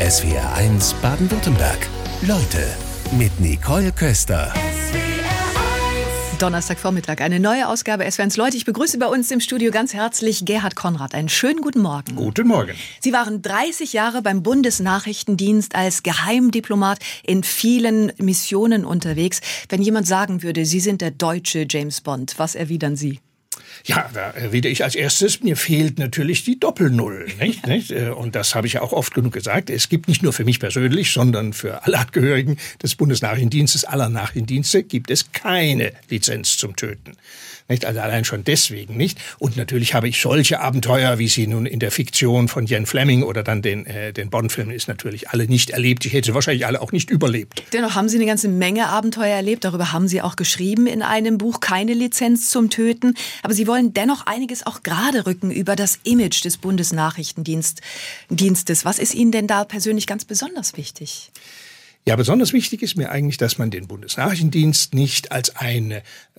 SWR1 Baden-Württemberg. Leute mit Nicole Köster. Donnerstagvormittag, eine neue Ausgabe SWR1 Leute. Ich begrüße bei uns im Studio ganz herzlich Gerhard Konrad. Einen schönen guten Morgen. Guten Morgen. Sie waren 30 Jahre beim Bundesnachrichtendienst als Geheimdiplomat in vielen Missionen unterwegs. Wenn jemand sagen würde, Sie sind der deutsche James Bond, was erwidern Sie? Ja, da erwidere ich als erstes, mir fehlt natürlich die Doppelnull. Nicht? Und das habe ich ja auch oft genug gesagt. Es gibt nicht nur für mich persönlich, sondern für alle Angehörigen des Bundesnachrichtendienstes, aller Nachrichtendienste, gibt es keine Lizenz zum Töten. Nicht? Also allein schon deswegen nicht. Und natürlich habe ich solche Abenteuer, wie sie nun in der Fiktion von Ian Fleming oder dann den Bond-Filmen ist, natürlich alle nicht erlebt. Ich hätte sie wahrscheinlich alle auch nicht überlebt. Dennoch haben Sie eine ganze Menge Abenteuer erlebt. Darüber haben Sie auch geschrieben in einem Buch, keine Lizenz zum Töten. Aber Sie wollen dennoch einiges auch gerade rücken über das Image des Bundesnachrichtendienstes. Was ist Ihnen denn da persönlich ganz besonders wichtig? Ja, besonders wichtig ist mir eigentlich, dass man den Bundesnachrichtendienst nicht als eine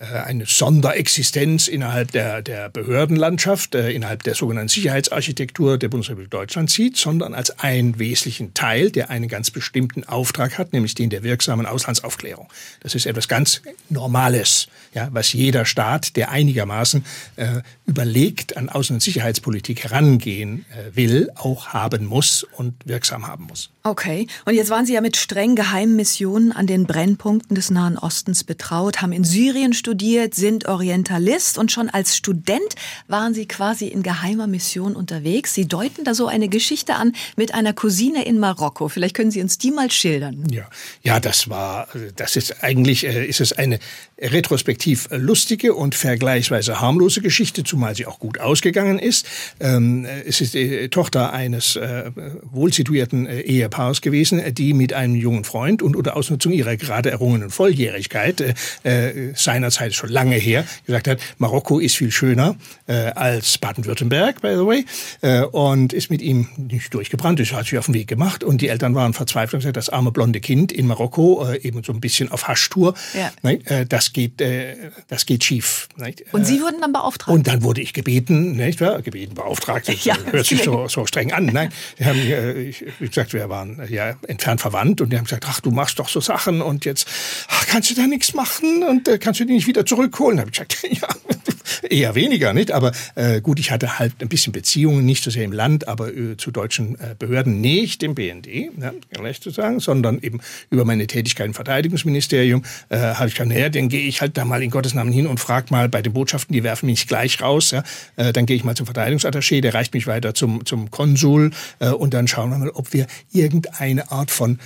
Sonderexistenz innerhalb der Behördenlandschaft, innerhalb der sogenannten Sicherheitsarchitektur der Bundesrepublik Deutschland sieht, sondern als einen wesentlichen Teil, der einen ganz bestimmten Auftrag hat, nämlich den der wirksamen Auslandsaufklärung. Das ist etwas ganz Normales, ja, was jeder Staat, der einigermaßen überlegt an Außen- und Sicherheitspolitik herangehen will, auch haben muss und wirksam haben muss. Okay, und jetzt waren Sie ja mit streng geheimen Missionen an den Brennpunkten des Nahen Ostens betraut, haben in Syrien studiert, sind Orientalist und schon als Student waren Sie quasi in geheimer Mission unterwegs. Sie deuten da so eine Geschichte an mit einer Cousine in Marokko. Vielleicht können Sie uns die mal schildern. Ja, das ist eigentlich ist es eine retrospektiv lustige und vergleichsweise harmlose Geschichte, zumal sie auch gut ausgegangen ist. Es ist die Tochter eines wohlsituierten Ehepaars gewesen, die mit einem jungen Freund und unter Ausnutzung ihrer gerade errungenen Volljährigkeit, seinerzeit schon lange her, gesagt hat, Marokko ist viel schöner als Baden-Württemberg, by the way, und ist mit ihm nicht durchgebrannt, das hat sich auf den Weg gemacht und die Eltern waren verzweifelt und gesagt, das arme blonde Kind in Marokko, eben so ein bisschen auf Haschtour, ja. Das geht schief. Nicht? Und Sie wurden dann beauftragt? Und dann wurde ich gebeten, beauftragt, das hört sich so streng an. Nein, wir haben, wie gesagt, wir waren ja entfernt verwandt und die haben gesagt, ach, du machst doch so Sachen und jetzt kannst du da nichts machen und kannst du die nicht wieder zurückholen? Da habe ich gesagt, ja, eher weniger, nicht? Aber gut, ich hatte halt ein bisschen Beziehungen, nicht so sehr im Land, aber zu deutschen Behörden, nicht im BND, ja, gleich zu sagen, sondern eben über meine Tätigkeit im Verteidigungsministerium habe ich gesagt, naja, dann gehe ich halt da mal in Gottes Namen hin und frage mal bei den Botschaften, die werfen mich gleich raus, ja, dann gehe ich mal zum Verteidigungsattaché, der reicht mich weiter zum Konsul und dann schauen wir mal, ob wir irgendeine Art von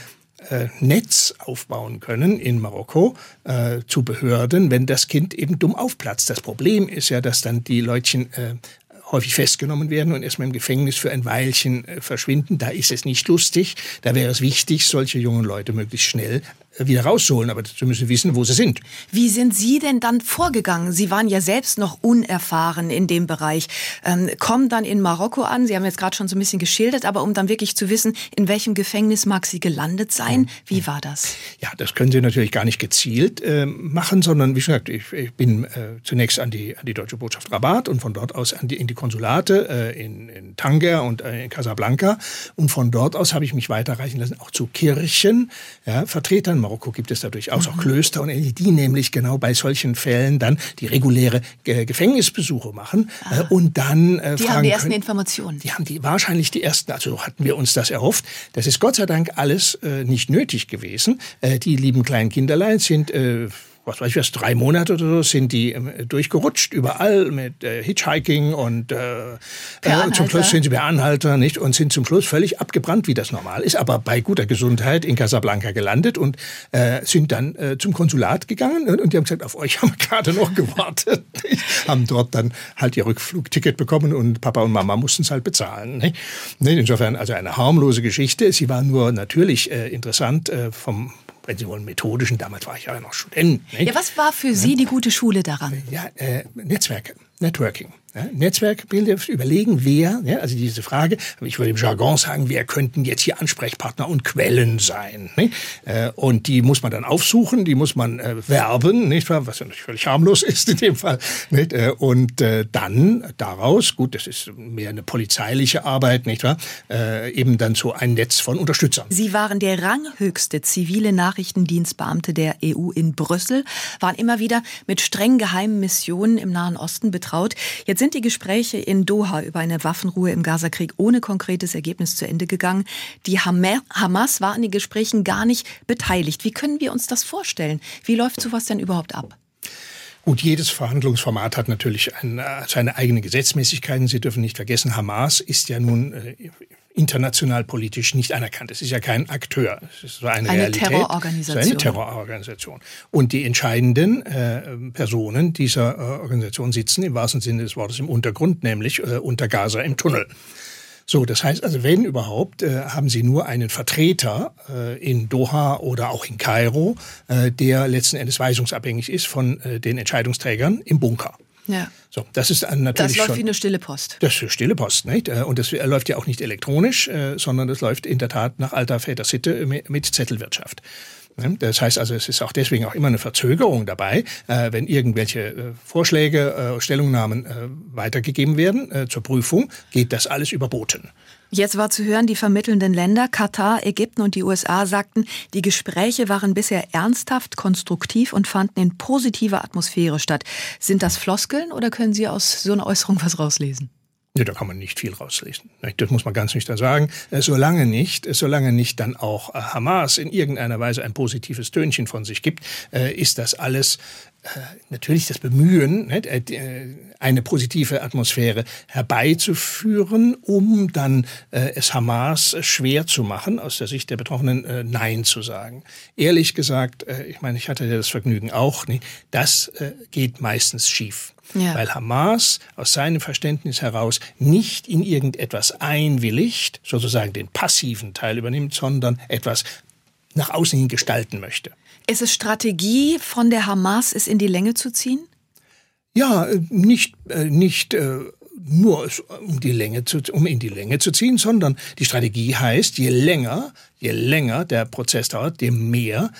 Netz aufbauen können in Marokko zu Behörden, wenn das Kind eben dumm aufplatzt. Das Problem ist ja, dass dann die Leutchen häufig festgenommen werden und erstmal im Gefängnis für ein Weilchen verschwinden. Da ist es nicht lustig. Da wäre es wichtig, solche jungen Leute möglichst schnell wieder rauszuholen. Aber dazu müssen sie wissen, wo sie sind. Wie sind Sie denn dann vorgegangen? Sie waren ja selbst noch unerfahren in dem Bereich. Kommen dann in Marokko an. Sie haben jetzt gerade schon so ein bisschen geschildert, aber um dann wirklich zu wissen, in welchem Gefängnis mag sie gelandet sein? Wie war das? Ja, das können Sie natürlich gar nicht gezielt machen, sondern wie gesagt, ich bin zunächst an die deutsche Botschaft Rabat und von dort aus in die Konsulate in Tanger und in Casablanca. Und von dort aus habe ich mich weiterreichen lassen, auch zu Kirchen, ja, Vertretern. In Marokko gibt es da durchaus auch Klöster und die nämlich genau bei solchen Fällen dann die reguläre Gefängnisbesuche machen und dann die haben die ersten Informationen. Die haben wahrscheinlich die ersten, also hatten wir uns das erhofft. Das ist Gott sei Dank alles nicht nötig gewesen. Die lieben kleinen Kinderlein sind 3 Monate oder so sind die durchgerutscht, überall mit Hitchhiking und zum Schluss sind sie per Anhalter, nicht? Und sind zum Schluss völlig abgebrannt, wie das normal ist, aber bei guter Gesundheit in Casablanca gelandet und sind dann zum Konsulat gegangen und die haben gesagt, auf euch haben wir gerade noch gewartet. Haben dort dann halt ihr Rückflugticket bekommen und Papa und Mama mussten es halt bezahlen. Nicht? Insofern also eine harmlose Geschichte. Sie war nur natürlich interessant vom, wenn Sie wollen, methodischen. Damals war ich ja noch Student. Nicht? Ja, was war für Sie die gute Schule daran? Ja, Netzwerke. Networking. Ja, Netzwerkbilder überlegen, wer, ja, also diese Frage, ich würde im Jargon sagen, wer könnten jetzt hier Ansprechpartner und Quellen sein? Nicht? Und die muss man dann aufsuchen, die muss man werben, nicht wahr? Was ja natürlich völlig harmlos ist in dem Fall. Nicht? Und dann daraus, gut, das ist mehr eine polizeiliche Arbeit, nicht wahr? Eben dann so ein Netz von Unterstützern. Sie waren der ranghöchste zivile Nachrichtendienstbeamte der EU in Brüssel, waren immer wieder mit streng geheimen Missionen im Nahen Osten betraut. Jetzt sind die Gespräche in Doha über eine Waffenruhe im Gazakrieg ohne konkretes Ergebnis zu Ende gegangen. Die Hamas war an den Gesprächen gar nicht beteiligt. Wie können wir uns das vorstellen? Wie läuft sowas denn überhaupt ab? Gut, jedes Verhandlungsformat hat natürlich seine eigenen Gesetzmäßigkeiten. Sie dürfen nicht vergessen, Hamas ist ja nun international politisch nicht anerkannt. Es ist ja kein Akteur. Es ist so eine Realität. Terrororganisation. Es ist eine Terrororganisation. Und die entscheidenden Personen dieser Organisation sitzen im wahrsten Sinne des Wortes im Untergrund, nämlich unter Gaza im Tunnel. So, das heißt also, wenn überhaupt, haben Sie nur einen Vertreter in Doha oder auch in Kairo, der letzten Endes weisungsabhängig ist von den Entscheidungsträgern im Bunker. Ja. So, das ist natürlich das läuft wie eine stille Post. Das ist eine stille Post, nicht? Und das läuft ja auch nicht elektronisch, sondern das läuft in der Tat nach alter Vätersitte mit Zettelwirtschaft. Das heißt also, es ist auch deswegen auch immer eine Verzögerung dabei, wenn irgendwelche Vorschläge, Stellungnahmen weitergegeben werden zur Prüfung, geht das alles über Boten. Jetzt war zu hören, die vermittelnden Länder, Katar, Ägypten und die USA sagten, die Gespräche waren bisher ernsthaft, konstruktiv und fanden in positiver Atmosphäre statt. Sind das Floskeln oder können Sie aus so einer Äußerung was rauslesen? Ja, da kann man nicht viel rauslesen. Das muss man ganz nüchtern sagen. Solange nicht dann auch Hamas in irgendeiner Weise ein positives Tönchen von sich gibt, ist das alles natürlich das Bemühen, eine positive Atmosphäre herbeizuführen, um dann es Hamas schwer zu machen, aus der Sicht der Betroffenen Nein zu sagen. Ehrlich gesagt, ich meine, ich hatte ja das Vergnügen auch, das geht meistens schief. Ja. Weil Hamas aus seinem Verständnis heraus nicht in irgendetwas einwilligt, sozusagen den passiven Teil übernimmt, sondern etwas nach außen hin gestalten möchte. Ist es Strategie von der Hamas, es in die Länge zu ziehen? Ja, nicht nur um in die Länge zu ziehen, sondern die Strategie heißt, je länger der Prozess dauert, dem mehr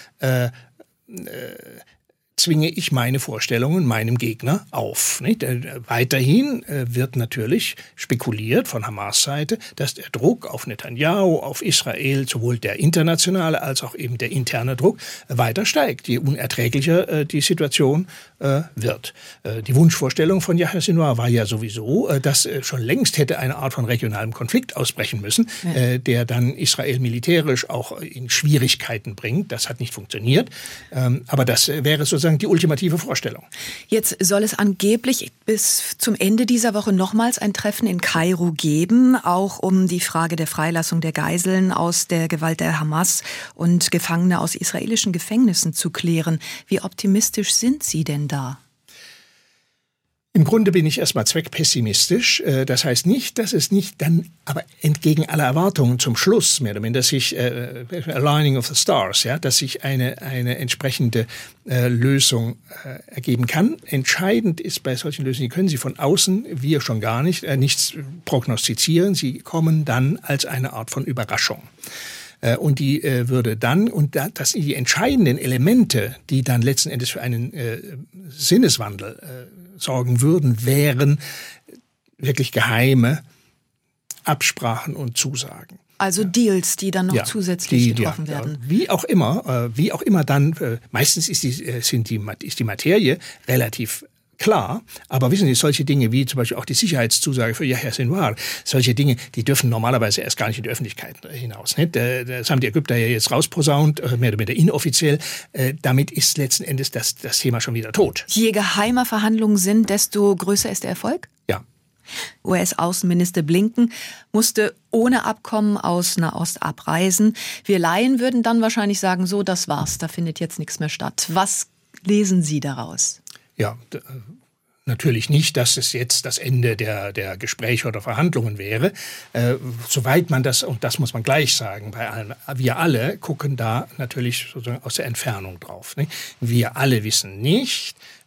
zwinge ich meine Vorstellungen meinem Gegner auf. Nicht? Weiterhin wird natürlich spekuliert von Hamas Seite, dass der Druck auf Netanyahu, auf Israel, sowohl der internationale als auch eben der interne Druck weiter steigt, je unerträglicher die Situation wird. Die Wunschvorstellung von Yahya Sinwar war ja sowieso, dass schon längst hätte eine Art von regionalem Konflikt ausbrechen müssen, der dann Israel militärisch auch in Schwierigkeiten bringt. Das hat nicht funktioniert, aber das wäre sozusagen die ultimative Vorstellung. Jetzt soll es angeblich bis zum Ende dieser Woche nochmals ein Treffen in Kairo geben, auch um die Frage der Freilassung der Geiseln aus der Gewalt der Hamas und Gefangene aus israelischen Gefängnissen zu klären. Wie optimistisch sind Sie denn da? Im Grunde bin ich erstmal zweckpessimistisch. Das heißt nicht, dass es nicht dann, aber entgegen aller Erwartungen zum Schluss, mehr oder minder, dass sich Aligning of the Stars, ja, dass sich eine entsprechende Lösung ergeben kann. Entscheidend ist bei solchen Lösungen, die können Sie von außen, wir schon gar nicht, nichts prognostizieren. Sie kommen dann als eine Art von Überraschung. Und die würde dann, das sind die entscheidenden Elemente, die dann letzten Endes für einen Sinneswandel sorgen würden, wären wirklich geheime Absprachen und Zusagen. Also Deals, die dann noch zusätzlich getroffen werden. Wie auch immer dann, meistens ist die Materie relativ klar, aber wissen Sie, solche Dinge wie zum Beispiel auch die Sicherheitszusage für Yahya Sinwar, solche Dinge, die dürfen normalerweise erst gar nicht in die Öffentlichkeit hinaus. Nicht? Das haben die Ägypter ja jetzt rausposaunt, mehr oder weniger inoffiziell. Damit ist letzten Endes das Thema schon wieder tot. Je geheimer Verhandlungen sind, desto größer ist der Erfolg? Ja. US-Außenminister Blinken musste ohne Abkommen aus Nahost abreisen. Wir Laien würden dann wahrscheinlich sagen, so, das war's, da findet jetzt nichts mehr statt. Was lesen Sie daraus? Ja, natürlich nicht, dass es jetzt das Ende der Gespräche oder Verhandlungen wäre. Soweit man das, und das muss man gleich sagen, wir alle gucken da natürlich sozusagen aus der Entfernung drauf. Nicht? Wir alle wissen nicht,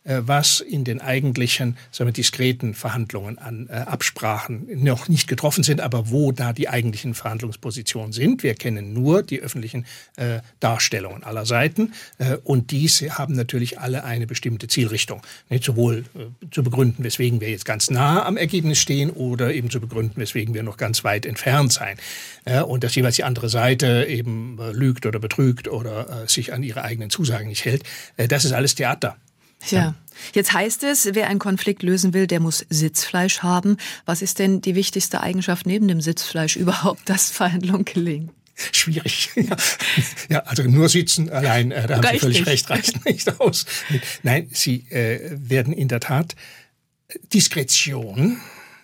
was in den eigentlichen, sagen wir, diskreten Verhandlungen an Absprachen noch nicht getroffen sind, aber wo da die eigentlichen Verhandlungspositionen sind. Wir kennen nur die öffentlichen Darstellungen aller Seiten und diese haben natürlich alle eine bestimmte Zielrichtung. Nicht sowohl zu begründen, weswegen wir jetzt ganz nah am Ergebnis stehen oder eben zu begründen, weswegen wir noch ganz weit entfernt sein. Und dass jeweils die andere Seite eben lügt oder betrügt oder sich an ihre eigenen Zusagen nicht hält. Das ist alles Theater. Ja. Jetzt heißt es, wer einen Konflikt lösen will, der muss Sitzfleisch haben. Was ist denn die wichtigste Eigenschaft neben dem Sitzfleisch überhaupt, dass Verhandlungen gelingen? Schwierig. Ja, also nur sitzen allein, da haben Sie völlig recht, reicht nicht aus. Nein, Sie werden in der Tat Diskretion,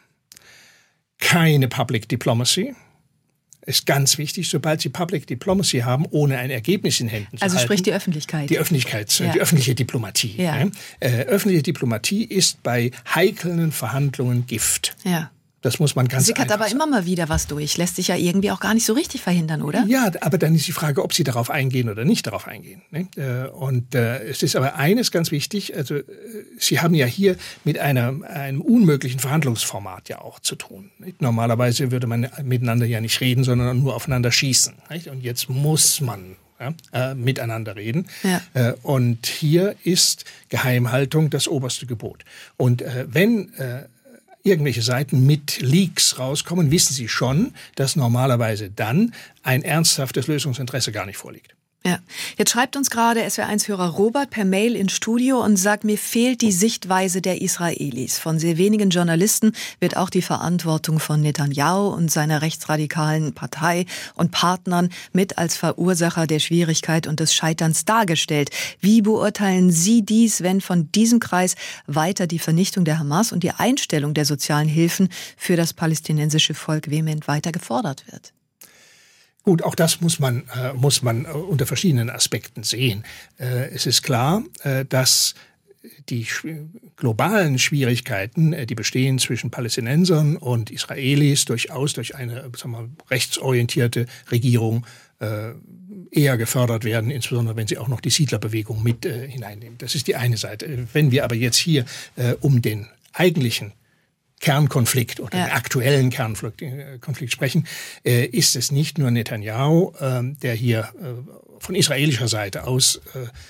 keine Public Diplomacy, ist ganz wichtig, sobald Sie Public Diplomacy haben, ohne ein Ergebnis in Händen zu halten. Also sprich die Öffentlichkeit. Die öffentliche Diplomatie. Ja. Öffentliche Diplomatie ist bei heiklen Verhandlungen Gift. Ja. Das muss man ganz einfach sickert aber immer mal wieder was durch. Lässt sich ja irgendwie auch gar nicht so richtig verhindern, oder? Ja, aber dann ist die Frage, ob Sie darauf eingehen oder nicht darauf eingehen. Und es ist aber eines ganz wichtig, also Sie haben ja hier mit einem unmöglichen Verhandlungsformat ja auch zu tun. Normalerweise würde man miteinander ja nicht reden, sondern nur aufeinander schießen. Und jetzt muss man miteinander reden. Ja. Und hier ist Geheimhaltung das oberste Gebot. Und wenn irgendwelche Seiten mit Leaks rauskommen, wissen Sie schon, dass normalerweise dann ein ernsthaftes Lösungsinteresse gar nicht vorliegt. Ja, jetzt schreibt uns gerade SWR1-Hörer Robert per Mail ins Studio und sagt, mir fehlt die Sichtweise der Israelis. Von sehr wenigen Journalisten wird auch die Verantwortung von Netanyahu und seiner rechtsradikalen Partei und Partnern mit als Verursacher der Schwierigkeit und des Scheiterns dargestellt. Wie beurteilen Sie dies, wenn von diesem Kreis weiter die Vernichtung der Hamas und die Einstellung der sozialen Hilfen für das palästinensische Volk vehement weiter gefordert wird? Gut, auch das muss man unter verschiedenen Aspekten sehen. Es ist klar, dass die globalen Schwierigkeiten, die bestehen zwischen Palästinensern und Israelis, durchaus durch eine rechtsorientierte Regierung eher gefördert werden, insbesondere wenn sie auch noch die Siedlerbewegung mit hineinnehmen. Das ist die eine Seite. Wenn wir aber jetzt hier um den eigentlichen Kernkonflikt oder den aktuellen Kernkonflikt sprechen, ist es nicht nur Netanyahu, der hier von israelischer Seite aus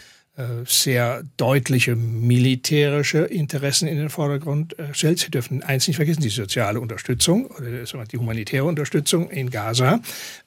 sehr deutliche militärische Interessen in den Vordergrund stellt. Sie dürfen eins nicht vergessen, die soziale Unterstützung oder die humanitäre Unterstützung in Gaza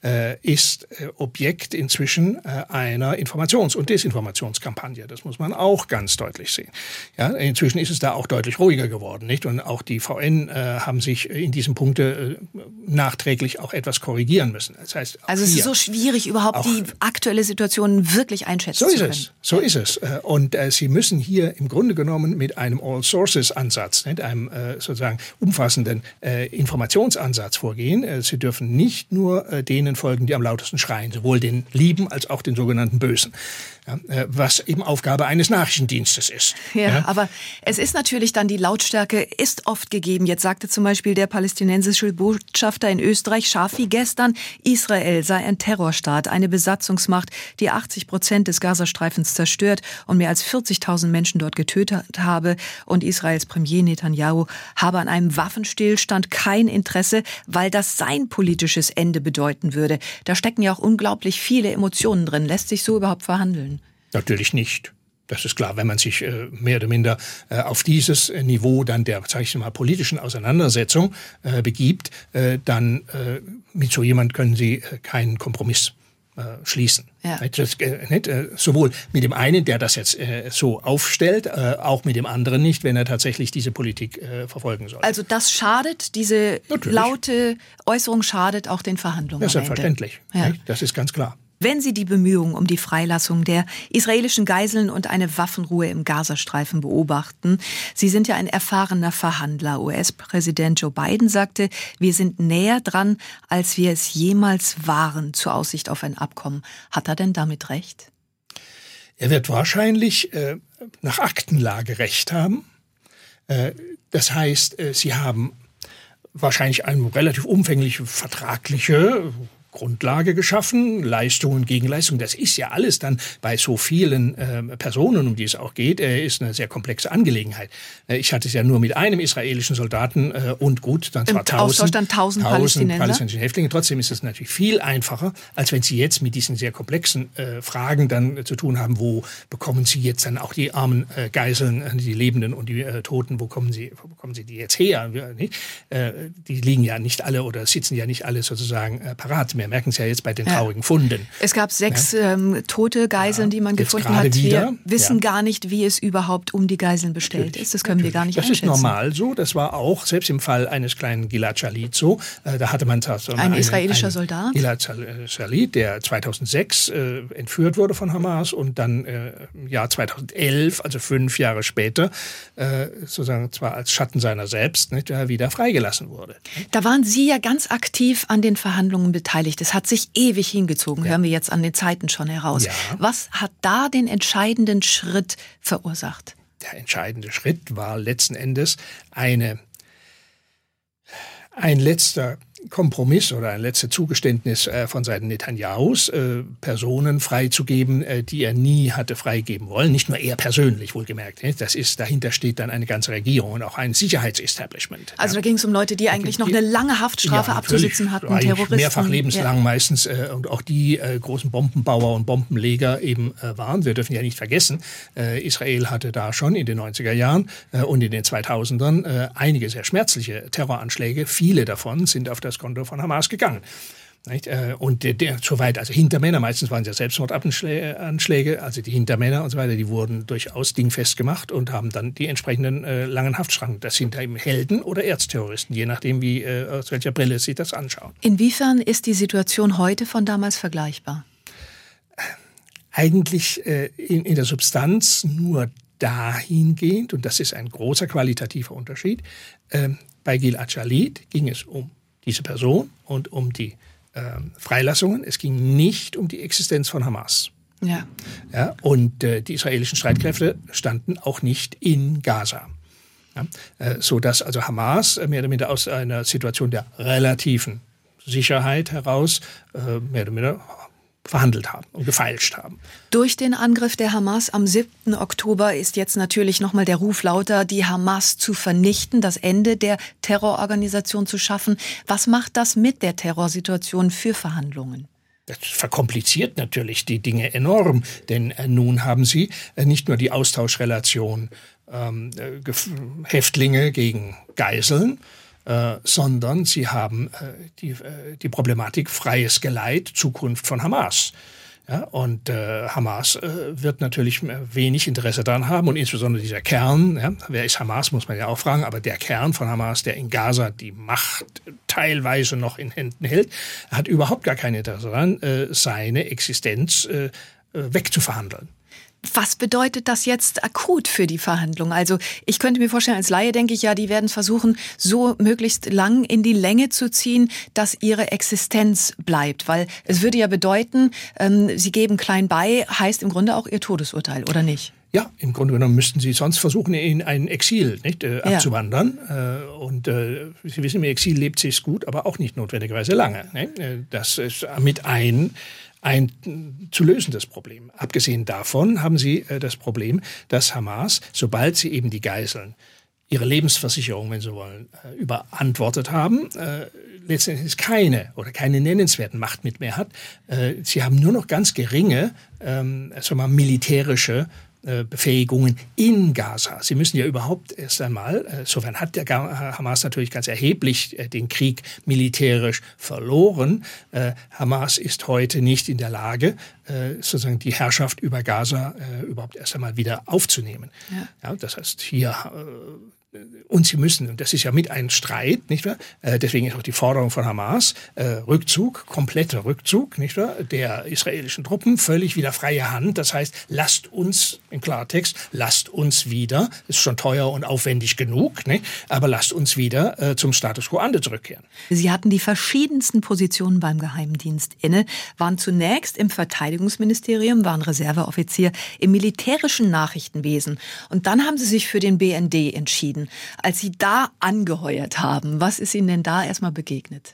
ist Objekt inzwischen einer Informations- und Desinformationskampagne. Das muss man auch ganz deutlich sehen. Ja, inzwischen ist es da auch deutlich ruhiger geworden, nicht? Und auch die VN haben sich in diesem Punkte nachträglich auch etwas korrigieren müssen. Das heißt, also es ist so schwierig, überhaupt die aktuelle Situation wirklich einschätzen zu können. So ist es. Und Sie müssen hier im Grunde genommen mit einem All-Sources-Ansatz, einem sozusagen umfassenden Informationsansatz vorgehen. Sie dürfen nicht nur denen folgen, die am lautesten schreien, sowohl den Lieben als auch den sogenannten Bösen. Ja, was eben Aufgabe eines Nachrichtendienstes ist. Ja, aber es ist natürlich dann, die Lautstärke ist oft gegeben. Jetzt sagte zum Beispiel der palästinensische Botschafter in Österreich, Shafi, gestern, Israel sei ein Terrorstaat, eine Besatzungsmacht, die 80% des Gazastreifens zerstört und mehr als 40.000 Menschen dort getötet habe. Und Israels Premier Netanyahu habe an einem Waffenstillstand kein Interesse, weil das sein politisches Ende bedeuten würde. Da stecken ja auch unglaublich viele Emotionen drin. Lässt sich so überhaupt verhandeln? Natürlich nicht. Das ist klar, wenn man sich mehr oder minder auf dieses Niveau dann der, sag ich mal, politischen Auseinandersetzung begibt, dann mit so jemand können Sie keinen Kompromiss schließen. Ja. Sowohl mit dem einen, der das jetzt so aufstellt, auch mit dem anderen nicht, wenn er tatsächlich diese Politik verfolgen soll. Also das schadet, diese laute Äußerung schadet auch den Verhandlungen. Ja, selbstverständlich. Ja. Das ist ganz klar. Wenn Sie die Bemühungen um die Freilassung der israelischen Geiseln und eine Waffenruhe im Gazastreifen beobachten, Sie sind ja ein erfahrener Verhandler. US-Präsident Joe Biden sagte, wir sind näher dran, als wir es jemals waren, zur Aussicht auf ein Abkommen. Hat er denn damit recht? Er wird wahrscheinlich nach Aktenlage recht haben. Das heißt, Sie haben wahrscheinlich eine relativ umfängliche vertragliche Grundlage geschaffen, Leistungen gegen Leistungen. Das ist ja alles dann bei so vielen Personen, um die es auch geht, ist eine sehr komplexe Angelegenheit. Ich hatte es ja nur mit einem israelischen Soldaten und gut, dann zwar 1000 palästinensische Häftlinge. Trotzdem ist es natürlich viel einfacher, als wenn Sie jetzt mit diesen sehr komplexen Fragen dann zu tun haben, wo bekommen Sie jetzt dann auch die armen Geiseln, die Lebenden und die Toten, wo bekommen Sie die jetzt her? Die liegen ja nicht alle oder sitzen ja nicht alle sozusagen parat. Wir merken es ja jetzt bei den traurigen Funden. Es gab 6 tote Geiseln, die man gefunden hat. Wir wissen gar nicht, wie es überhaupt um die Geiseln bestellt ist. Das können wir gar nicht einschätzen. Das ist normal so. Das war auch, selbst im Fall eines kleinen Gilad Shalit so. Da hatte man ein israelischer Soldat? Gilad Shalit, der 2006 entführt wurde von Hamas und dann im Jahr 2011, also 5 Jahre später, sozusagen zwar als Schatten seiner selbst, nicht, wieder freigelassen wurde. Da waren Sie ja ganz aktiv an den Verhandlungen beteiligt. Es hat sich ewig hingezogen, hören wir jetzt an den Zeiten schon heraus. Ja. Was hat da den entscheidenden Schritt verursacht? Der entscheidende Schritt war letzten Endes ein letzter Kompromiss oder ein letztes Zugeständnis von Seiten Netanyahus, Personen freizugeben, die er nie hatte freigeben wollen. Nicht nur er persönlich, wohlgemerkt. Dahinter steht dann eine ganze Regierung und auch ein Sicherheitsestablishment. Also da ging es um Leute, die eigentlich noch eine lange Haftstrafe abzusitzen hatten, Terroristen. Mehrfach lebenslang meistens und auch die großen Bombenbauer und Bombenleger eben waren. Wir dürfen ja nicht vergessen, Israel hatte da schon in den 90er Jahren und in den 2000ern einige sehr schmerzliche Terroranschläge. Viele davon sind auf das Konto von Hamas gegangen. Und soweit, also Hintermänner, meistens waren es ja Selbstmordanschläge, also die Hintermänner und so weiter, die wurden durchaus dingfest gemacht und haben dann die entsprechenden langen Haftstrafen. Das sind eben Helden oder Erzterroristen, je nachdem, aus welcher Brille Sie das anschauen. Inwiefern ist die Situation heute von damals vergleichbar? Eigentlich in der Substanz nur dahingehend, und das ist ein großer qualitativer Unterschied, bei Gilad Shalit ging es um diese Person und um die Freilassungen. Es ging nicht um die Existenz von Hamas. Ja, und die israelischen Streitkräfte standen auch nicht in Gaza. Sodass also Hamas mehr oder minder aus einer Situation der relativen Sicherheit heraus mehr oder minder verhandelt haben und gefeilscht haben. Durch den Angriff der Hamas am 7. Oktober ist jetzt natürlich nochmal der Ruf lauter, die Hamas zu vernichten, das Ende der Terrororganisation zu schaffen. Was macht das mit der Terrorsituation für Verhandlungen? Das verkompliziert natürlich die Dinge enorm, denn nun haben Sie nicht nur die Austauschrelation Häftlinge gegen Geiseln, sondern sie haben die Problematik freies Geleit, Zukunft von Hamas. Ja, und Hamas wird natürlich wenig Interesse daran haben und insbesondere dieser Kern, wer ist Hamas, muss man ja auch fragen, aber der Kern von Hamas, der in Gaza die Macht teilweise noch in Händen hält, hat überhaupt gar kein Interesse daran, seine Existenz wegzuverhandeln. Was bedeutet das jetzt akut für die Verhandlungen? Also ich könnte mir vorstellen, als Laie denke ich ja, die werden versuchen, so möglichst lang in die Länge zu ziehen, dass ihre Existenz bleibt. Weil es würde ja bedeuten, sie geben klein bei, heißt im Grunde auch ihr Todesurteil, oder nicht? Ja, im Grunde genommen müssten Sie sonst versuchen, in ein Exil abzuwandern. Und Sie wissen, im Exil lebt sich's gut, aber auch nicht notwendigerweise lange. Das ist mit ein zu lösendes Problem. Abgesehen davon haben Sie das Problem, dass Hamas, sobald sie eben die Geiseln, ihre Lebensversicherung, wenn Sie wollen, überantwortet haben, letztendlich keine nennenswerten Macht mit mehr hat. Sie haben nur noch ganz geringe, militärische Befähigungen in Gaza. Sie müssen ja überhaupt erst einmal, insofern hat der Hamas natürlich ganz erheblich den Krieg militärisch verloren. Hamas ist heute nicht in der Lage, sozusagen die Herrschaft über Gaza überhaupt erst einmal wieder aufzunehmen. Ja, das heißt, hier und sie müssen, und das ist ja mit ein Streit, nicht wahr? Deswegen ist auch die Forderung von Hamas, kompletter Rückzug, nicht wahr? Der israelischen Truppen, völlig wieder freie Hand. Das heißt, lasst uns, im Klartext, wieder, ist schon teuer und aufwendig genug, nicht? Aber lasst uns wieder zum Status quo ante zurückkehren. Sie hatten die verschiedensten Positionen beim Geheimdienst inne, waren zunächst im Verteidigungsministerium, waren Reserveoffizier im militärischen Nachrichtenwesen. Und dann haben Sie sich für den BND entschieden. Als Sie da angeheuert haben, was ist Ihnen denn da erstmal begegnet?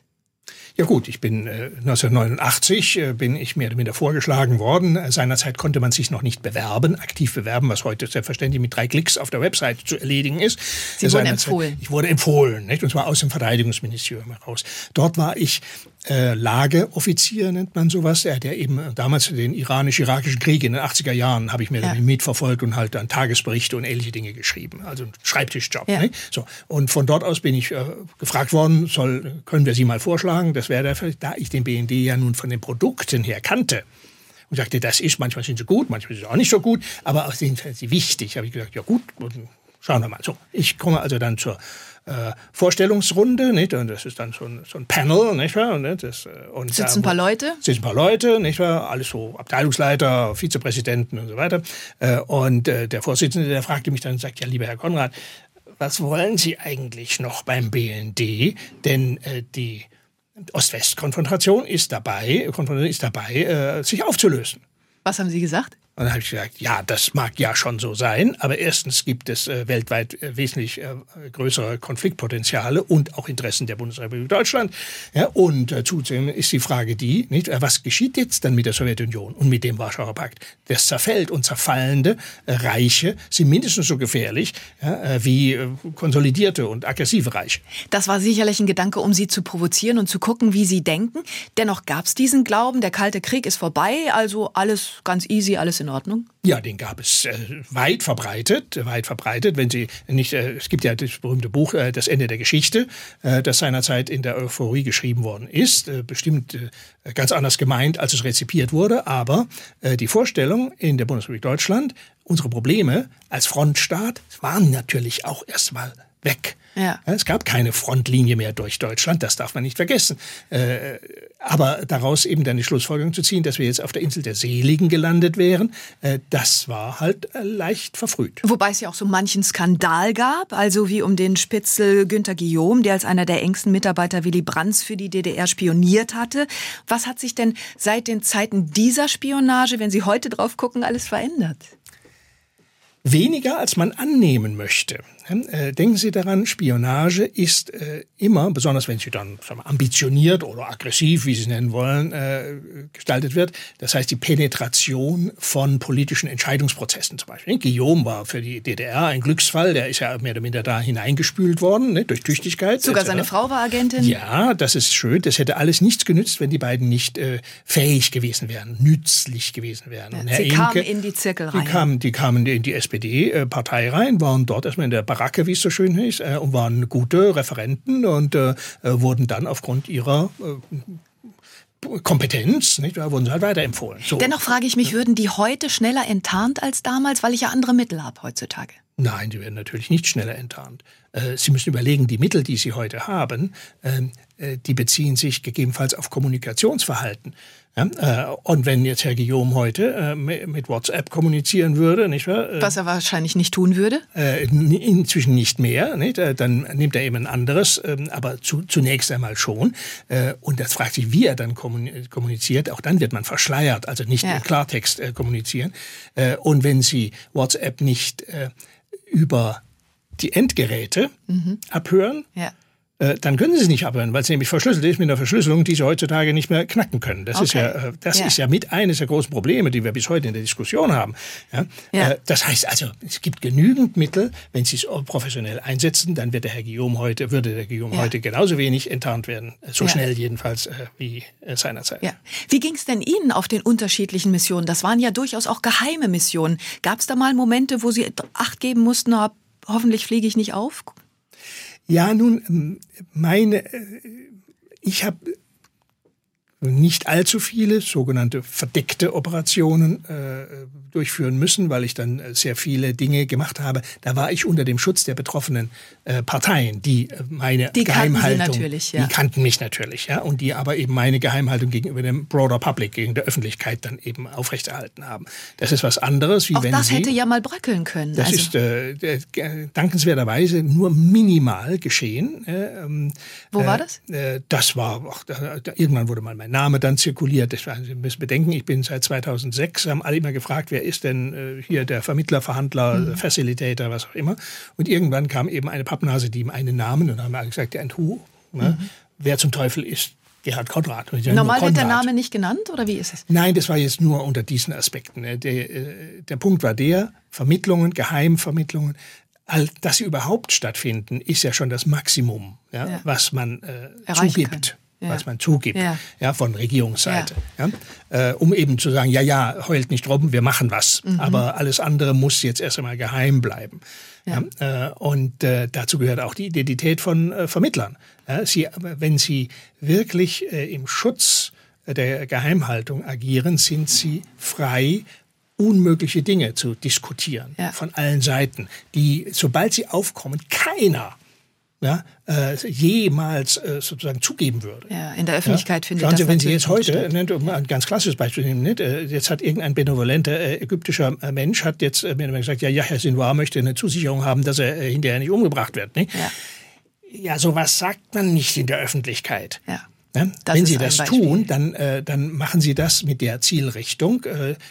Ja gut, ich bin 1989 bin ich mehr oder minder vorgeschlagen worden. Seinerzeit konnte man sich noch nicht aktiv bewerben, was heute selbstverständlich mit 3 Klicks auf der Website zu erledigen ist. Sie wurden empfohlen. Ich wurde empfohlen, nicht? Und zwar aus dem Verteidigungsministerium heraus. Dort war ich Lageoffizier, nennt man sowas, der eben damals den iranisch-irakischen Krieg in den 80er Jahren habe ich mir dann mitverfolgt und halt dann Tagesberichte und ähnliche Dinge geschrieben. Also ein Schreibtischjob. Ja. Nicht? So. Und von dort aus bin ich gefragt worden, können wir Sie mal vorschlagen? Das wäre da ich den BND ja nun von den Produkten her kannte. Und sagte, manchmal sind sie gut, manchmal sind sie auch nicht so gut, aber aus denen sind sie wichtig. Habe ich gesagt, ja gut, schauen wir mal. So, ich komme also dann zur Vorstellungsrunde, nicht? Und das ist dann so ein Panel, nicht wahr? Und sitzen ein paar Leute? Sitzen ein paar Leute, nicht wahr? Alles so Abteilungsleiter, Vizepräsidenten und so weiter. Und der Vorsitzende, der fragte mich dann und sagt, ja, lieber Herr Konrad, was wollen Sie eigentlich noch beim BND? Denn die Ost-West-Konfrontation ist dabei, sich aufzulösen. Was haben Sie gesagt? Und dann habe ich gesagt, ja, das mag ja schon so sein, aber erstens gibt es weltweit wesentlich größere Konfliktpotenziale und auch Interessen der Bundesrepublik Deutschland. Ja, und zudem ist die Frage nicht, was geschieht jetzt dann mit der Sowjetunion und mit dem Warschauer Pakt? Das zerfällt und zerfallende Reiche sind mindestens so gefährlich wie konsolidierte und aggressive Reiche. Das war sicherlich ein Gedanke, um Sie zu provozieren und zu gucken, wie Sie denken. Dennoch gab es diesen Glauben, der Kalte Krieg ist vorbei, also alles ganz easy, alles in Ordnung? Ja, den gab es weit verbreitet. Wenn Sie nicht, es gibt ja das berühmte Buch Das Ende der Geschichte, das seinerzeit in der Euphorie geschrieben worden ist, bestimmt ganz anders gemeint, als es rezipiert wurde, aber die Vorstellung in der Bundesrepublik Deutschland, unsere Probleme als Frontstaat waren natürlich auch erstmal weg. Ja. Es gab keine Frontlinie mehr durch Deutschland, das darf man nicht vergessen. Aber daraus eben dann die Schlussfolgerung zu ziehen, dass wir jetzt auf der Insel der Seligen gelandet wären, das war halt leicht verfrüht. Wobei es ja auch so manchen Skandal gab, also wie um den Spitzel Günter Guillaume, der als einer der engsten Mitarbeiter Willy Brandts für die DDR spioniert hatte. Was hat sich denn seit den Zeiten dieser Spionage, wenn Sie heute drauf gucken, alles verändert? Weniger, als man annehmen möchte. Denken Sie daran, Spionage ist immer, besonders wenn sie dann ambitioniert oder aggressiv, wie Sie es nennen wollen, gestaltet wird. Das heißt, die Penetration von politischen Entscheidungsprozessen zum Beispiel. Guillaume war für die DDR ein Glücksfall, der ist ja mehr oder minder da hineingespült worden, durch Tüchtigkeit. Sogar seine Frau war Agentin? Ja, das ist schön. Das hätte alles nichts genützt, wenn die beiden nicht fähig gewesen wären, nützlich gewesen wären. Ja, sie kamen in die Zirkel rein. Die kamen in die SPD-Partei rein, waren dort erstmal in der Baracke, wie es so schön hieß, und waren gute Referenten und wurden dann aufgrund ihrer Kompetenz, nicht, wurden sie halt weiterempfohlen. So. Dennoch frage ich mich, würden die heute schneller enttarnt als damals, weil ich ja andere Mittel habe heutzutage? Nein, die werden natürlich nicht schneller enttarnt. Sie müssen überlegen, die Mittel, die Sie heute haben, die beziehen sich gegebenenfalls auf Kommunikationsverhalten. Ja, und wenn jetzt Herr Guillaume heute mit WhatsApp kommunizieren würde, nicht wahr? Was er wahrscheinlich nicht tun würde? Inzwischen nicht mehr, nicht? Dann nimmt er eben ein anderes, aber zunächst einmal schon. Und das fragt sich, wie er dann kommuniziert. Auch dann wird man verschleiert, also nicht im Klartext kommunizieren. Und wenn Sie WhatsApp nicht über die Endgeräte abhören, dann können Sie es nicht abhören, weil es nämlich verschlüsselt ist mit einer Verschlüsselung, die Sie heutzutage nicht mehr knacken können. Das ist ja mit eines der großen Probleme, die wir bis heute in der Diskussion haben. Das heißt also, es gibt genügend Mittel, wenn Sie es professionell einsetzen, dann würde der Herr Guillaume heute genauso wenig enttarnt werden, so schnell jedenfalls wie seinerzeit. Ja. Wie ging es denn Ihnen auf den unterschiedlichen Missionen? Das waren ja durchaus auch geheime Missionen. Gab es da mal Momente, wo Sie Acht geben mussten, hoffentlich fliege ich nicht auf? Ja, nun, ich habe nicht allzu viele sogenannte verdeckte Operationen durchführen müssen, weil ich dann sehr viele Dinge gemacht habe. Da war ich unter dem Schutz der betroffenen Parteien, die meine Geheimhaltung, die kannten mich natürlich, ja, und die aber eben meine Geheimhaltung gegenüber dem broader Public, gegen der Öffentlichkeit dann eben aufrechterhalten haben. Das ist was anderes, wie auch wenn das Sie, hätte ja mal bröckeln können. Das ist dankenswerterweise nur minimal geschehen. Wo war das? Das war, irgendwann wurde mal mein Name dann zirkuliert. Sie müssen bedenken, ich bin seit 2006, haben alle immer gefragt, wer ist denn hier der Vermittler, Verhandler, Facilitator, was auch immer. Und irgendwann kam eben eine Pappnase, die ihm einen Namen, und dann haben alle gesagt, der Wer zum Teufel ist Gerhard Konrad. Normal wird der Name nicht genannt, oder wie ist es? Nein, das war jetzt nur unter diesen Aspekten. Der Punkt war Vermittlungen, Geheimvermittlungen, dass sie überhaupt stattfinden, ist ja schon das Maximum, was man zugibt. Ja. Was man zugibt, von Regierungsseite. Ja. Um eben zu sagen, heult nicht rum, wir machen was. Aber alles andere muss jetzt erst einmal geheim bleiben. Ja. Und dazu gehört auch die Identität von Vermittlern. Ja, wenn sie wirklich im Schutz der Geheimhaltung agieren, sind sie frei, unmögliche Dinge zu diskutieren von allen Seiten, die, sobald sie aufkommen, keiner jemals sozusagen zugeben würde. Ja, in der Öffentlichkeit finde ich das. Schauen Sie, wenn Sie jetzt heute, um ein ganz klassisches Beispiel nehmen, jetzt hat irgendein benevolenter ägyptischer Mensch hat jetzt mir gesagt, Yahya Sinwar möchte eine Zusicherung haben, dass er hinterher nicht umgebracht wird. Nicht? Ja, sowas sagt man nicht in der Öffentlichkeit. Ja. Wenn Sie das tun, dann machen Sie das mit der Zielrichtung,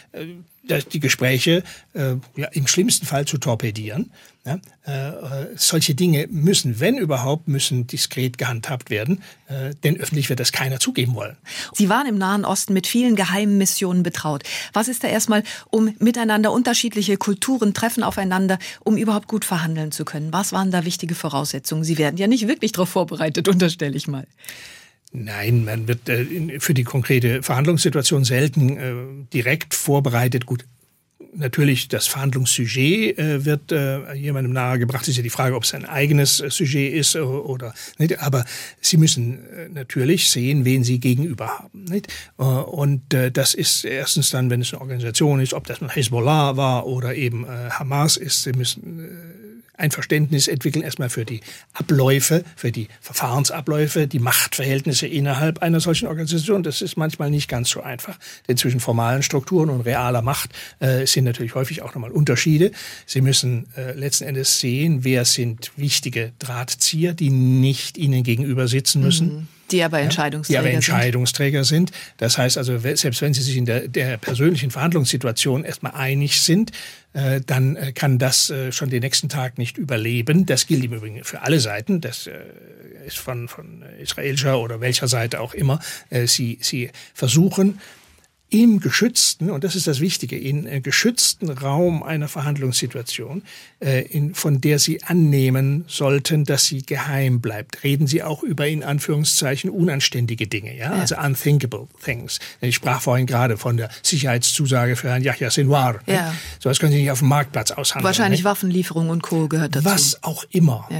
die Gespräche im schlimmsten Fall zu torpedieren. Ja, solche Dinge müssen, wenn überhaupt, diskret gehandhabt werden, denn öffentlich wird das keiner zugeben wollen. Sie waren im Nahen Osten mit vielen geheimen Missionen betraut. Was ist da erstmal, um miteinander unterschiedliche Kulturen treffen aufeinander, um überhaupt gut verhandeln zu können? Was waren da wichtige Voraussetzungen? Sie werden ja nicht wirklich darauf vorbereitet, unterstelle ich mal. Nein, man wird für die konkrete Verhandlungssituation selten direkt vorbereitet. Gut, natürlich das Verhandlungssujet wird jemandem nahegebracht. Es ist ja die Frage, ob es ein eigenes Sujet ist oder nicht. Aber Sie müssen natürlich sehen, wen Sie gegenüber haben. Nicht? Und das ist erstens dann, wenn es eine Organisation ist, ob das nun Hezbollah war oder eben Hamas ist. Sie müssen ein Verständnis entwickeln erstmal für die Abläufe, für die Verfahrensabläufe, die Machtverhältnisse innerhalb einer solchen Organisation. Das ist manchmal nicht ganz so einfach, denn zwischen formalen Strukturen und realer Macht sind natürlich häufig auch nochmal Unterschiede. Sie müssen letzten Endes sehen, wer sind wichtige Drahtzieher, die nicht Ihnen gegenüber sitzen müssen. Die aber Entscheidungsträger sind. Das heißt also, selbst wenn Sie sich in der persönlichen Verhandlungssituation erstmal einig sind, dann kann das schon den nächsten Tag nicht überleben. Das gilt im Übrigen für alle Seiten. Das ist von israelischer oder welcher Seite auch immer. Sie versuchen im geschützten, und das ist das Wichtige, in geschützten Raum einer Verhandlungssituation, von der Sie annehmen sollten, dass sie geheim bleibt. Reden Sie auch über, in Anführungszeichen, unanständige Dinge, also unthinkable things. Ich sprach vorhin gerade von der Sicherheitszusage für Herrn Yahya Sinwar. Ja. So was können Sie nicht auf dem Marktplatz aushandeln. Wahrscheinlich Waffenlieferung und Co. gehört dazu. Was auch immer.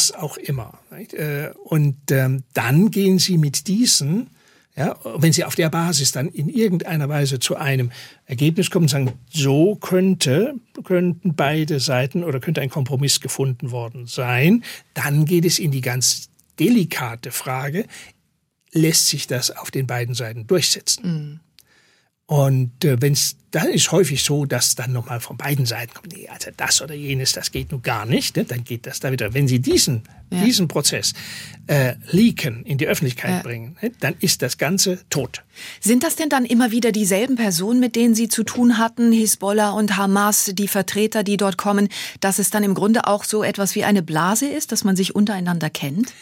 Und dann gehen Sie mit diesen, wenn Sie auf der Basis dann in irgendeiner Weise zu einem Ergebnis kommen und sagen, so könnten beide Seiten oder könnte ein Kompromiss gefunden worden sein, dann geht es in die ganz delikate Frage, lässt sich das auf den beiden Seiten durchsetzen? Und dann ist häufig so, dass dann nochmal von beiden Seiten kommt, nee, also das oder jenes, das geht nun gar nicht. Ne? Dann geht das da wieder. Wenn Sie diesen Prozess leaken, in die Öffentlichkeit bringen, ne? Dann ist das Ganze tot. Sind das denn dann immer wieder dieselben Personen, mit denen Sie zu tun hatten, Hisbollah und Hamas, die Vertreter, die dort kommen, dass es dann im Grunde auch so etwas wie eine Blase ist, dass man sich untereinander kennt?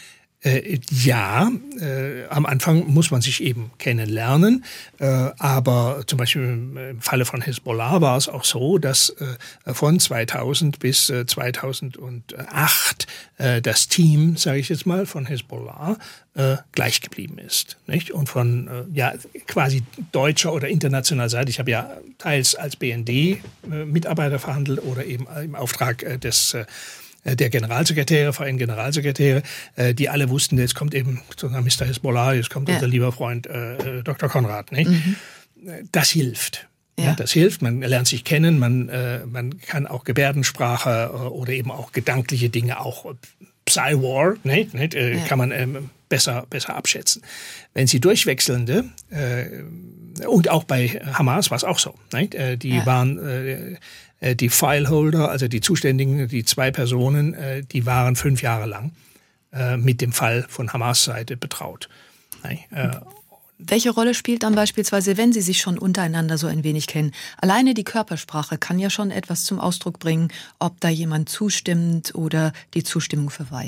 Am Anfang muss man sich eben kennenlernen, aber zum Beispiel im Falle von Hezbollah war es auch so, dass von 2000 bis 2008 das Team, sage ich jetzt mal, von Hezbollah gleich geblieben ist, nicht? Und von quasi deutscher oder internationaler Seite, ich habe ja teils als BND Mitarbeiter verhandelt oder eben im Auftrag der Generalsekretäre, VN-Generalsekretäre, die alle wussten, jetzt kommt eben sozusagen Mr. Hezbollah, jetzt kommt unser lieber Freund Dr. Konrad. Nicht? Das hilft. Ja, das hilft, man lernt sich kennen, man kann auch Gebärdensprache oder eben auch gedankliche Dinge, auch Psy-War, kann man besser abschätzen. Wenn Sie durchwechselnde, und auch bei Hamas war es auch so, die waren die Fileholder, also die Zuständigen, die zwei Personen, die waren 5 Jahre lang mit dem Fall von Hamas-Seite betraut. Welche Rolle spielt dann beispielsweise, wenn Sie sich schon untereinander so ein wenig kennen? Alleine die Körpersprache kann ja schon etwas zum Ausdruck bringen, ob da jemand zustimmt oder die Zustimmung verweigert.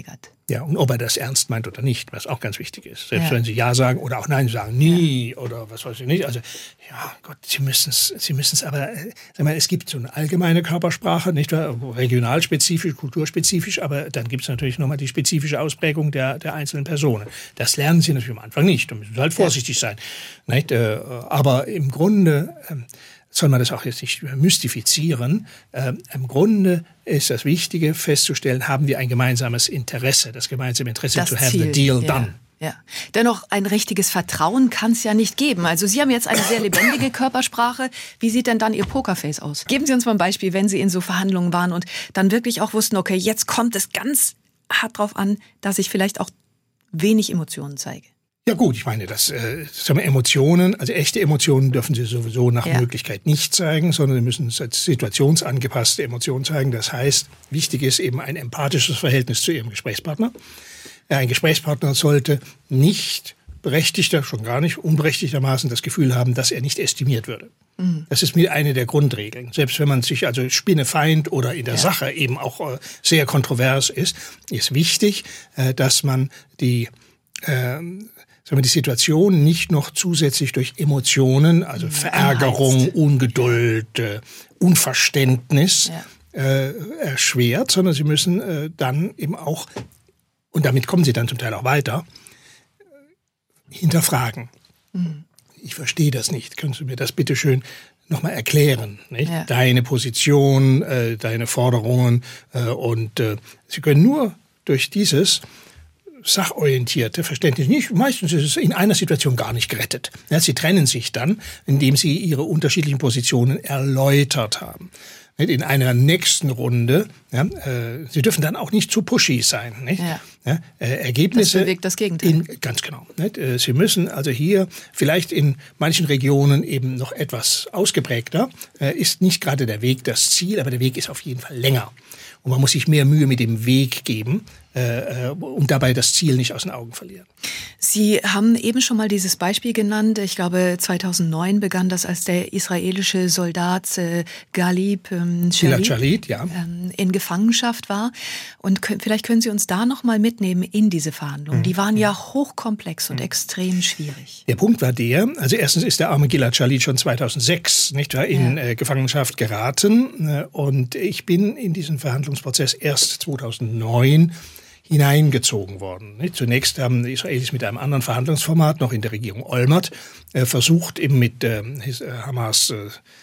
Ja, und ob er das ernst meint oder nicht, was auch ganz wichtig ist. Selbst wenn Sie Ja sagen oder auch Nein sagen, nie oder was weiß ich nicht. Also, ja, Gott, Sie müssen es, aber, sag mal, es gibt so eine allgemeine Körpersprache, nicht wahr? Regionalspezifisch, kulturspezifisch, aber dann gibt es natürlich nochmal die spezifische Ausprägung der einzelnen Personen. Das lernen Sie natürlich am Anfang nicht, da müssen Sie halt vorsichtig sein. Nicht? Aber im Grunde soll man das auch jetzt nicht mystifizieren. Im Grunde ist das Wichtige festzustellen, haben wir ein gemeinsames Interesse, das gemeinsame Interesse das to have Ziel. the deal done. Ja. Dennoch, ein richtiges Vertrauen kann es ja nicht geben. Also Sie haben jetzt eine sehr lebendige Körpersprache. Wie sieht denn dann Ihr Pokerface aus? Geben Sie uns mal ein Beispiel, wenn Sie in so Verhandlungen waren und dann wirklich auch wussten, okay, jetzt kommt es ganz hart drauf an, dass ich vielleicht auch wenig Emotionen zeige. Ja gut, ich meine, Emotionen, also echte Emotionen dürfen Sie sowieso nach Möglichkeit nicht zeigen, sondern Sie müssen als situationsangepasste Emotionen zeigen. Das heißt, wichtig ist eben ein empathisches Verhältnis zu Ihrem Gesprächspartner. Ein Gesprächspartner sollte nicht schon gar nicht unberechtigtermaßen das Gefühl haben, dass er nicht estimiert würde. Das ist mir eine der Grundregeln. Selbst wenn man sich also Spinnefeind oder in der Sache eben auch sehr kontrovers ist wichtig, dass man die Situation nicht noch zusätzlich durch Emotionen, also Verärgerung, Ungeduld, Unverständnis erschwert, sondern Sie müssen dann eben auch, und damit kommen Sie dann zum Teil auch weiter, hinterfragen. Ich verstehe das nicht. Können Sie mir das bitte schön nochmal erklären? Nicht? Ja. Deine Position, deine Forderungen und Sie können nur durch dieses sachorientierte Verständnis nicht. Meistens ist es in einer Situation gar nicht gerettet. Ja, Sie trennen sich dann, indem Sie Ihre unterschiedlichen Positionen erläutert haben. In einer nächsten Runde, Sie dürfen dann auch nicht zu pushy sein. Nicht? Ja. Ergebnisse. Das bewirkt das Gegenteil. Ganz genau. Nicht? Sie müssen also hier vielleicht in manchen Regionen eben noch etwas ausgeprägter. Ist nicht gerade der Weg das Ziel, aber der Weg ist auf jeden Fall länger. Und man muss sich mehr Mühe mit dem Weg geben und dabei das Ziel nicht aus den Augen verlieren. Sie haben eben schon mal dieses Beispiel genannt. Ich glaube, 2009 begann das, als der israelische Soldat Gilad Shalit in Gefangenschaft war. Und vielleicht können Sie uns da noch mal mitnehmen in diese Verhandlungen. Die waren ja hochkomplex und extrem schwierig. Der Punkt war also erstens ist der arme Gilad Shalit schon 2006 in Gefangenschaft geraten. Und ich bin in diesen Verhandlungsprozess erst 2009 hineingezogen worden. Zunächst haben die Israelis mit einem anderen Verhandlungsformat noch in der Regierung Olmert versucht, eben mit Hamas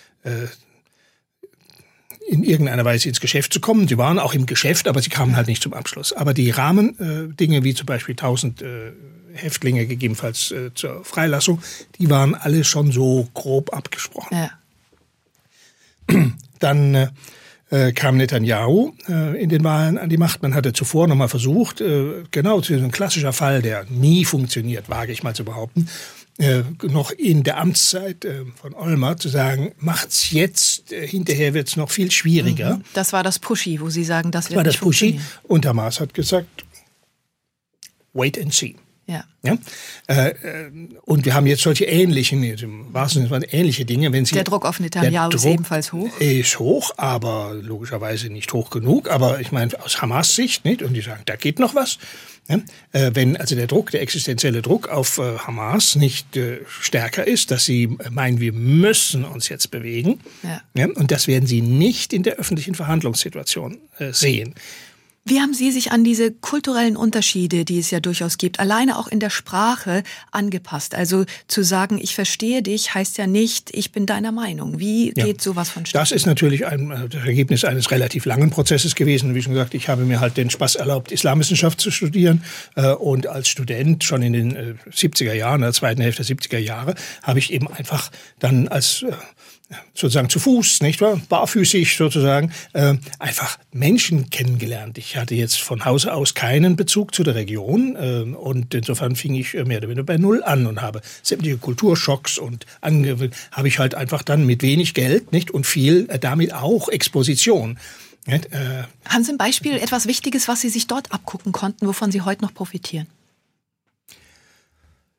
in irgendeiner Weise ins Geschäft zu kommen. Sie waren auch im Geschäft, aber sie kamen halt nicht zum Abschluss. Aber die Rahmendinge, wie zum Beispiel 1000 Häftlinge gegebenenfalls zur Freilassung, die waren alle schon so grob abgesprochen. Ja. Dann kam Netanyahu in den Wahlen an die Macht. Man hatte zuvor noch mal versucht, genau, so ein klassischer Fall, der nie funktioniert, wage ich mal zu behaupten, noch in der Amtszeit von Olmert zu sagen, macht's jetzt, hinterher wird's noch viel schwieriger. Das war das Pushy, wo Sie sagen, das wird war nicht das Pushy. funktionieren. Und Hamas hat gesagt, wait and see. Ja? Und wir haben jetzt solche ähnliche Dinge. Wenn Sie, der Druck auf Netanyahu ist ebenfalls hoch? Ist hoch, aber logischerweise nicht hoch genug. Aber ich meine, aus Hamas Sicht, nicht? Und die sagen, da geht noch was. Ja? Wenn also der existenzielle Druck auf Hamas nicht stärker ist, dass sie meinen, wir müssen uns jetzt bewegen. Ja? Und das werden Sie nicht in der öffentlichen Verhandlungssituation sehen. Wie haben Sie sich an diese kulturellen Unterschiede, die es ja durchaus gibt, alleine auch in der Sprache angepasst? Also zu sagen, ich verstehe dich, heißt ja nicht, ich bin deiner Meinung. Wie geht sowas vonstatten? Das ist natürlich das Ergebnis eines relativ langen Prozesses gewesen. Wie schon gesagt, ich habe mir halt den Spaß erlaubt, Islamwissenschaft zu studieren. Und als Student schon in den 70er Jahren, der zweiten Hälfte der 70er Jahre, habe ich eben einfach dann als sozusagen zu Fuß, nicht wahr? Barfüßig sozusagen, einfach Menschen kennengelernt. Ich hatte jetzt von Hause aus keinen Bezug zu der Region und insofern fing ich mehr oder weniger bei Null an und habe sämtliche Kulturschocks und habe ich halt einfach dann mit wenig Geld, nicht, und viel damit auch Exposition. Haben Sie ein Beispiel, etwas Wichtiges, was Sie sich dort abgucken konnten, wovon Sie heute noch profitieren?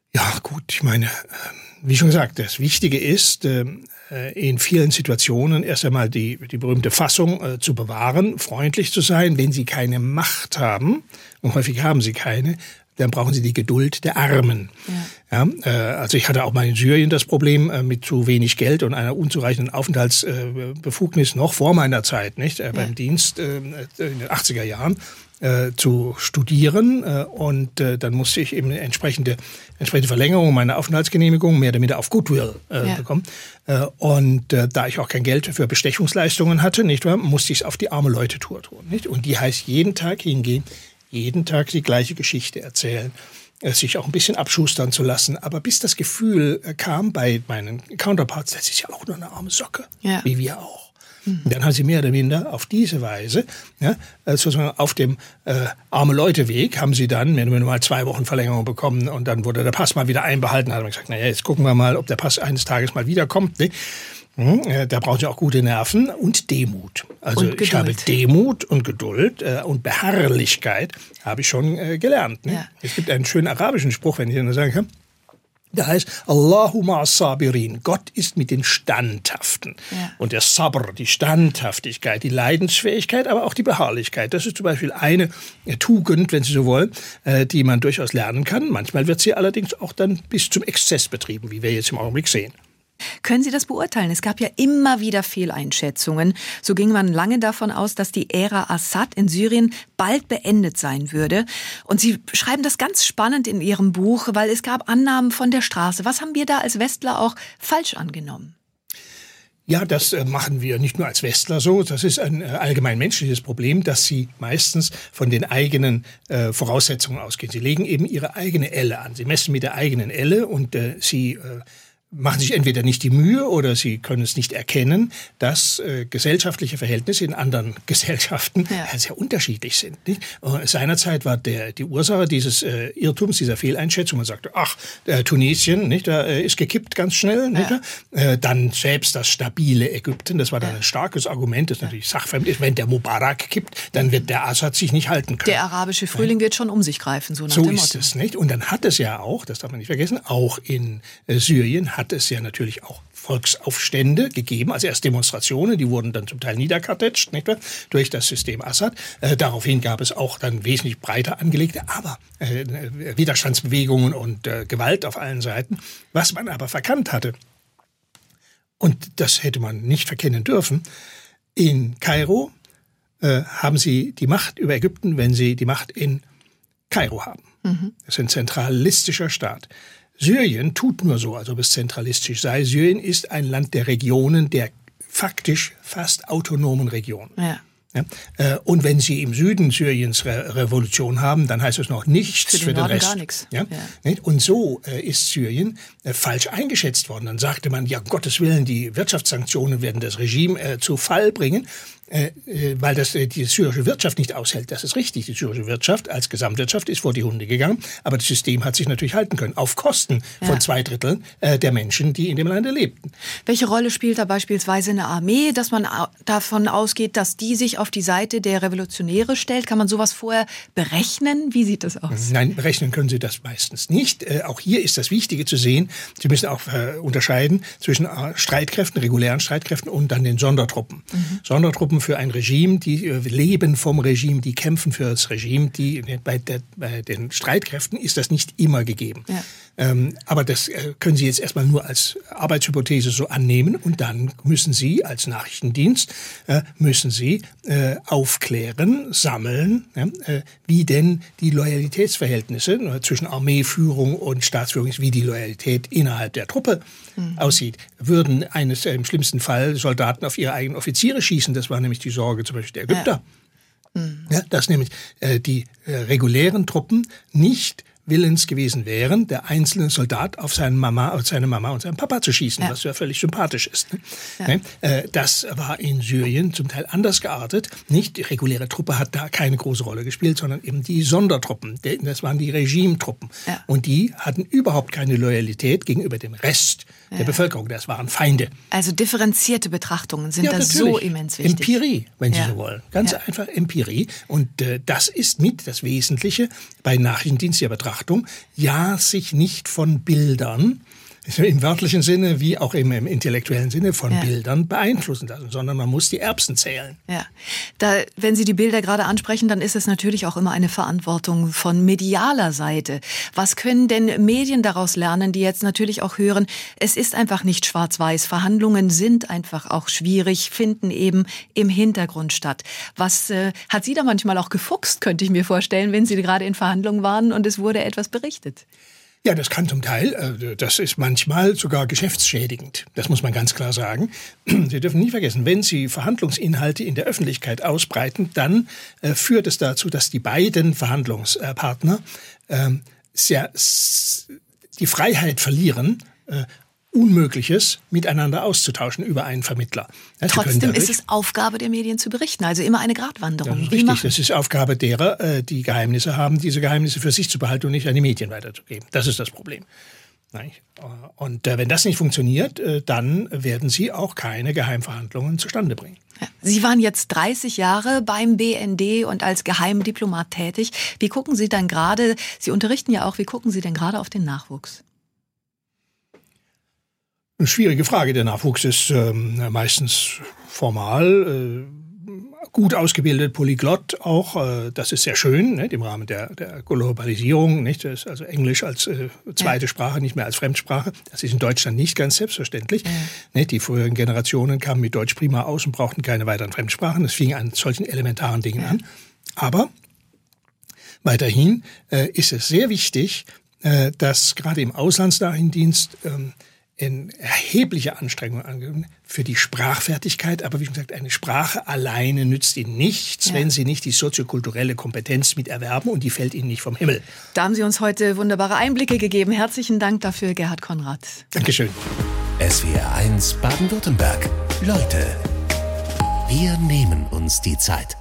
Ja, gut, ich meine, wie schon gesagt, das Wichtige ist, in vielen Situationen erst einmal die berühmte Fassung zu bewahren, freundlich zu sein, wenn Sie keine Macht haben, und häufig haben Sie keine, dann brauchen Sie die Geduld der Armen. Ja. Also ich hatte auch mal in Syrien das Problem mit zu wenig Geld und einer unzureichenden Aufenthaltsbefugnis noch vor meiner Zeit, nicht beim Dienst in den 80er Jahren. Zu studieren und dann musste ich eben entsprechende Verlängerung meiner Aufenthaltsgenehmigung mehr oder minder auf Goodwill bekommen. Und da ich auch kein Geld für Bestechungsleistungen hatte, nicht wahr, musste ich es auf die arme Leute-Tour tun. Nicht? Und die heißt jeden Tag hingehen, jeden Tag die gleiche Geschichte erzählen, sich auch ein bisschen abschustern zu lassen. Aber bis das Gefühl kam bei meinen Counterparts, das ist ja auch nur eine arme Socke, wie wir auch. Und dann haben sie mehr oder minder auf diese Weise, sozusagen auf dem Arme-Leute-Weg, haben sie dann mehr oder minder mal 2 Wochen Verlängerung bekommen und dann wurde der Pass mal wieder einbehalten. Da hat man gesagt, naja, jetzt gucken wir mal, ob der Pass eines Tages mal wiederkommt. Ne? Da brauchen sie auch gute Nerven und Demut. Also ich habe Demut und Geduld und Beharrlichkeit habe ich schon gelernt. Ne? Ja. Es gibt einen schönen arabischen Spruch, wenn ich den nur sagen kann. Der heißt, Allahumma as-sabirin, Gott ist mit den Standhaften. Ja. Und der Sabr, die Standhaftigkeit, die Leidensfähigkeit, aber auch die Beharrlichkeit. Das ist zum Beispiel eine Tugend, wenn Sie so wollen, die man durchaus lernen kann. Manchmal wird sie allerdings auch dann bis zum Exzess betrieben, wie wir jetzt im Augenblick sehen. Können Sie das beurteilen? Es gab ja immer wieder Fehleinschätzungen. So ging man lange davon aus, dass die Ära Assad in Syrien bald beendet sein würde. Und Sie schreiben das ganz spannend in Ihrem Buch, weil es gab Annahmen von der Straße. Was haben wir da als Westler auch falsch angenommen? Ja, das machen wir nicht nur als Westler so. Das ist ein allgemein menschliches Problem, dass sie meistens von den eigenen Voraussetzungen ausgehen. Sie legen eben ihre eigene Elle an. Sie messen mit der eigenen Elle und sie machen sich entweder nicht die Mühe oder sie können es nicht erkennen, dass gesellschaftliche Verhältnisse in anderen Gesellschaften sehr unterschiedlich sind. Nicht? Seinerzeit war die Ursache dieses Irrtums, dieser Fehleinschätzung, man sagte, Tunesien, nicht, da ist gekippt ganz schnell. Nicht? Dann selbst das stabile Ägypten, das war dann ein starkes Argument, das natürlich sachfremd ist. Wenn der Mubarak kippt, dann wird der Assad sich nicht halten können. Der arabische Frühling wird schon um sich greifen, so nach dem Motto. So ist es, nicht? Und dann hat es ja auch, das darf man nicht vergessen, auch in Syrien hat es ja natürlich auch Volksaufstände gegeben, also erst Demonstrationen, die wurden dann zum Teil niederkartätscht, nicht wahr, durch das System Assad. Daraufhin gab es auch dann wesentlich breiter angelegte, aber Widerstandsbewegungen und Gewalt auf allen Seiten. Was man aber verkannt hatte, und das hätte man nicht verkennen dürfen, in Kairo haben sie die Macht über Ägypten, wenn sie die Macht in Kairo haben. Das ist ein zentralistischer Staat. Syrien tut nur so, als ob es zentralistisch sei. Syrien ist ein Land der Regionen, der faktisch fast autonomen Regionen. Ja. Und wenn Sie im Süden Syriens Revolution haben, dann heißt es noch nichts für den Rest. Gar nichts. Ja? Und so ist Syrien falsch eingeschätzt worden. Dann sagte man, ja, um Gottes Willen, die Wirtschaftssanktionen werden das Regime zu Fall bringen, weil das die syrische Wirtschaft nicht aushält. Das ist richtig. Die syrische Wirtschaft als Gesamtwirtschaft ist vor die Hunde gegangen. Aber das System hat sich natürlich halten können. Auf Kosten von 2/3 der Menschen, die in dem Lande lebten. Welche Rolle spielt da beispielsweise eine Armee, dass man davon ausgeht, dass die sich auf die Seite der Revolutionäre stellt? Kann man sowas vorher berechnen? Wie sieht das aus? Nein, berechnen können Sie das meistens nicht. Auch hier ist das Wichtige zu sehen. Sie müssen auch unterscheiden zwischen Streitkräften, regulären Streitkräften und dann den Sondertruppen. Sondertruppen für ein Regime, die leben vom Regime, die kämpfen für das Regime. Bei den Streitkräften ist das nicht immer gegeben. Ja. Aber das können Sie jetzt erstmal nur als Arbeitshypothese so annehmen und dann müssen Sie als Nachrichtendienst aufklären, sammeln, wie denn die Loyalitätsverhältnisse zwischen Armeeführung und Staatsführung, wie die Loyalität innerhalb der Truppe aussieht. Würden im schlimmsten Fall Soldaten auf ihre eigenen Offiziere schießen, das war nämlich die Sorge zum Beispiel der Ägypter. Ja, dass nämlich die regulären Truppen nicht willens gewesen wären, der einzelne Soldat auf seine Mama und seinen Papa zu schießen, was ja völlig sympathisch ist. Das war in Syrien zum Teil anders geartet. Nicht die reguläre Truppe hat da keine große Rolle gespielt, sondern eben die Sondertruppen. Das waren die Regimetruppen. Ja. Und die hatten überhaupt keine Loyalität gegenüber dem Rest der Bevölkerung. Das waren Feinde. Also differenzierte Betrachtungen sind da so immens wichtig. Empirie, wenn Sie so wollen. Ganz einfach Empirie. Und das ist mit das Wesentliche, bei nachrichtendienstlicher Betrachtung ja sich nicht von Bildern im wörtlichen Sinne wie auch im intellektuellen Sinne von Bildern beeinflussen lassen, sondern man muss die Erbsen zählen. Ja, wenn Sie die Bilder gerade ansprechen, dann ist es natürlich auch immer eine Verantwortung von medialer Seite. Was können denn Medien daraus lernen, die jetzt natürlich auch hören, es ist einfach nicht schwarz-weiß, Verhandlungen sind einfach auch schwierig, finden eben im Hintergrund statt. Was hat Sie da manchmal auch gefuchst, könnte ich mir vorstellen, wenn Sie gerade in Verhandlungen waren und es wurde etwas berichtet? Ja, das kann zum Teil, das ist manchmal sogar geschäftsschädigend. Das muss man ganz klar sagen. Sie dürfen nie vergessen, wenn Sie Verhandlungsinhalte in der Öffentlichkeit ausbreiten, dann führt es dazu, dass die beiden Verhandlungspartner die Freiheit verlieren, Unmögliches miteinander auszutauschen über einen Vermittler. Ja, trotzdem ist es Aufgabe der Medien zu berichten, also immer eine Gratwanderung. Das ist richtig, das ist Aufgabe derer, die Geheimnisse haben, diese Geheimnisse für sich zu behalten und nicht an die Medien weiterzugeben. Das ist das Problem. Und wenn das nicht funktioniert, dann werden Sie auch keine Geheimverhandlungen zustande bringen. Sie waren jetzt 30 Jahre beim BND und als Geheimdiplomat tätig. Wie gucken Sie dann gerade, Sie unterrichten ja auch, wie gucken Sie denn gerade auf den Nachwuchs? Eine schwierige Frage. Der Nachwuchs ist meistens formal, gut ausgebildet, polyglott auch. Das ist sehr schön, nicht? Im Rahmen der Globalisierung. Nicht? Das ist also Englisch als zweite Sprache, nicht mehr als Fremdsprache. Das ist in Deutschland nicht ganz selbstverständlich. Nicht? Die früheren Generationen kamen mit Deutsch prima aus und brauchten keine weiteren Fremdsprachen. Das fing an solchen elementaren Dingen an. Aber weiterhin ist es sehr wichtig, dass gerade im Auslandsnachrichtendienst in erhebliche Anstrengungen angegeben für die Sprachfertigkeit. Aber wie gesagt, eine Sprache alleine nützt Ihnen nichts, wenn Sie nicht die soziokulturelle Kompetenz mit erwerben und die fällt Ihnen nicht vom Himmel. Da haben Sie uns heute wunderbare Einblicke gegeben. Herzlichen Dank dafür, Gerhard Konrad. Dankeschön. SWR 1 Baden-Württemberg. Leute, wir nehmen uns die Zeit.